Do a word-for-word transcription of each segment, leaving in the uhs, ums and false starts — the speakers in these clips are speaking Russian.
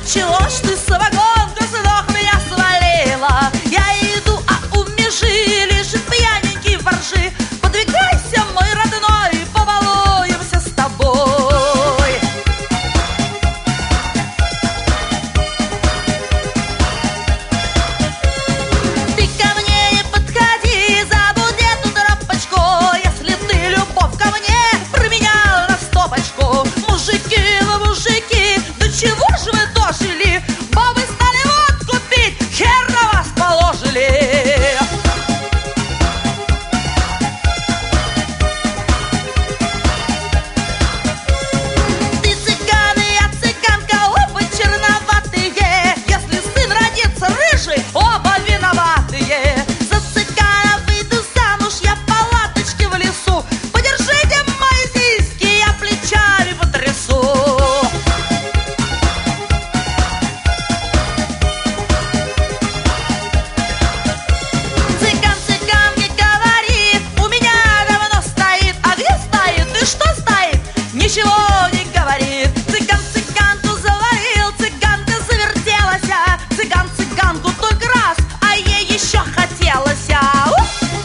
чего ж ты, самогонка, с ног меня свалила? Я иду, а у межи лежит пьяненький воржи. Подвигайся, мой родной, побалуемся с тобой. Ты ко мне не подходи, забудь эту тропочку. Если ты любовь ко мне променял на стопочку. Мужики, вы мужики, до чего же вы дожили? Бабы стали водку пить, хер на вас положили. Ты цыган, и я цыганка, оба черноватые. Если сын родится рыжий, оба виноватые. За цыгана выйду замуж, я в палаточке в лесу. Подержите мои сиськи, я плечами потрясу. Цыган цыганке говорит, у меня давно стоит. А где стоит и что стоит? Ничего не говорит. Цыган цыганку заварил, цыганка завертелась. а Цыган цыганку только раз, а ей еще хотелось. а. Ух!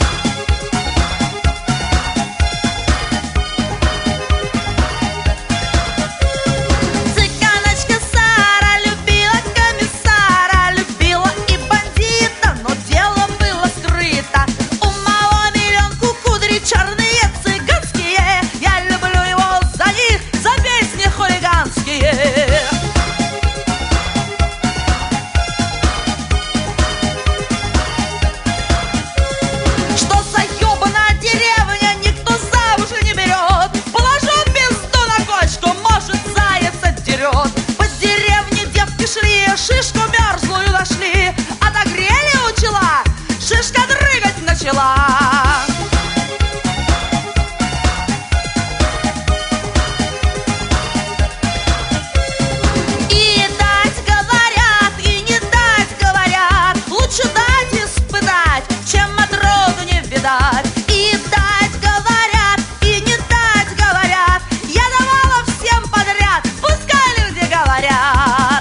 Цыганочка Сара любила комиссара, любила и бандита, но дело было скрыто. У малого миллионку кудри черные цыганские. Я люблю его за них, за песни хулиганские. Что за ёбаная деревня, никто замуж не берет. Положу пизду на кочку, может, заяц отдерет. По деревне девки шли, шишку мерзлую нашли. Отогрели у чела, шишка дрыгать начала. И дать говорят, и не дать говорят. Лучше дать испытать, чем отроду не видать. И дать говорят, и не дать говорят. Я давала всем подряд, пускай люди говорят.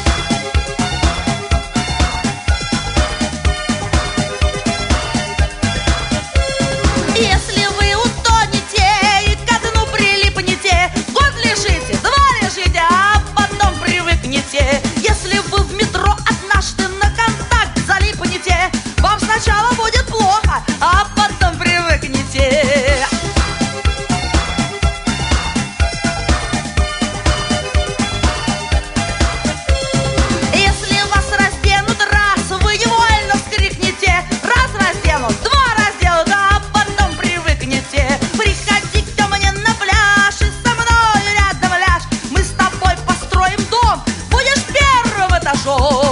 Если вы утонете и ко дну прилипнете, год лежите, два лежите, а потом привыкнете. Если вы в метро однажды на контакт залипнете, вам сначала будет плохо, а потом привыкнете. Если вас разденут раз, вы невольно вскрикнете. Раз разденут, два разденут, а потом привыкнете. Приходи ко мне на пляж и со мною рядом ляжь. Мы с тобой построим дом, будешь первым этажом.